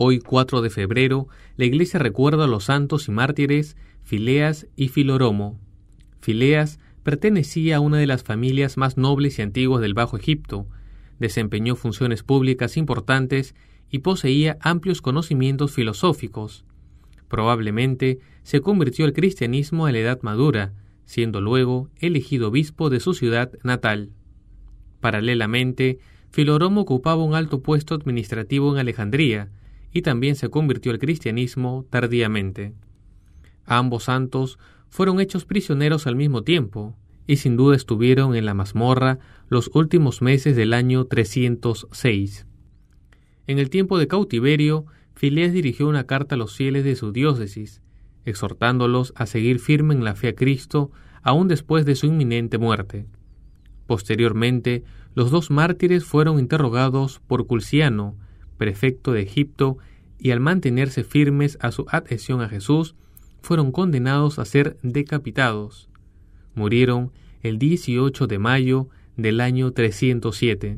Hoy, 4 de febrero, la Iglesia recuerda a los santos y mártires Fileas y Filoromo. Fileas pertenecía a una de las familias más nobles y antiguas del Bajo Egipto, desempeñó funciones públicas importantes y poseía amplios conocimientos filosóficos. Probablemente se convirtió al cristianismo a la edad madura, siendo luego elegido obispo de su ciudad natal. Paralelamente, Filoromo ocupaba un alto puesto administrativo en Alejandría y también se convirtió al cristianismo tardíamente. Ambos santos fueron hechos prisioneros al mismo tiempo y sin duda estuvieron en la mazmorra los últimos meses del año 306. En el tiempo de cautiverio, Fileas dirigió una carta a los fieles de su diócesis, exhortándolos a seguir firme en la fe a Cristo aún después de su inminente muerte. Posteriormente, los dos mártires fueron interrogados por Culciano, prefecto de Egipto, y al mantenerse firmes a su adhesión a Jesús, fueron condenados a ser decapitados. Murieron el 18 de mayo del año 307.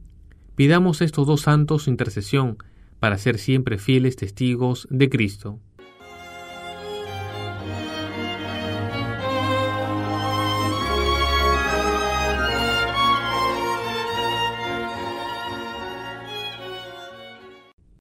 Pidamos a estos dos santos su intercesión para ser siempre fieles testigos de Cristo.